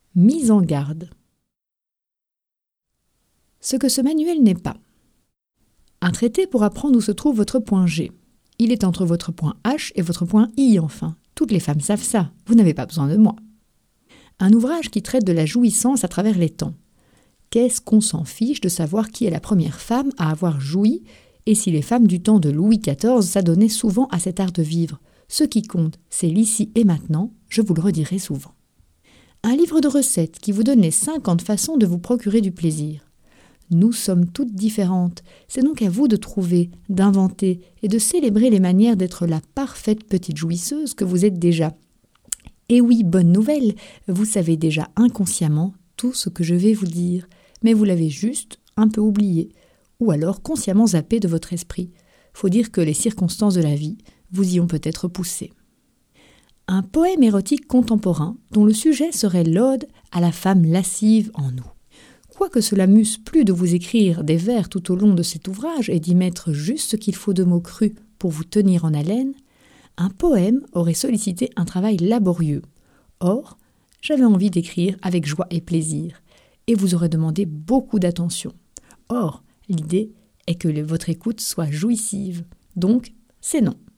Mise en garde. Ce que ce manuel n'est pas. Un traité pour apprendre où se trouve votre point G. Il est entre votre point H et votre point I, enfin. Toutes les femmes savent ça, vous n'avez pas besoin de moi. Un ouvrage qui traite de la jouissance à travers les temps. Qu'est-ce qu'on s'en fiche de savoir qui est la première femme à avoir joui et si les femmes du temps de Louis XIV s'adonnaient souvent à cet art de vivre. Ce qui compte, c'est l'ici et maintenant, je vous le redirai souvent. Un livre de recettes qui vous donne les 50 façons de vous procurer du plaisir. Nous sommes toutes différentes, c'est donc à vous de trouver, d'inventer et de célébrer les manières d'être la parfaite petite jouisseuse que vous êtes déjà. Et oui, bonne nouvelle, vous savez déjà inconsciemment tout ce que je vais vous dire, mais vous l'avez juste un peu oublié, ou alors consciemment zappé de votre esprit. Faut dire que les circonstances de la vie vous y ont peut-être poussé. Un poème érotique contemporain dont le sujet serait l'ode à la femme lascive en nous. Quoique cela m'eusse plu de vous écrire des vers tout au long de cet ouvrage et d'y mettre juste ce qu'il faut de mots crus pour vous tenir en haleine, un poème aurait sollicité un travail laborieux. Or, j'avais envie d'écrire avec joie et plaisir, et vous aurait demandé beaucoup d'attention. Or, l'idée est que votre écoute soit jouissive, donc c'est non.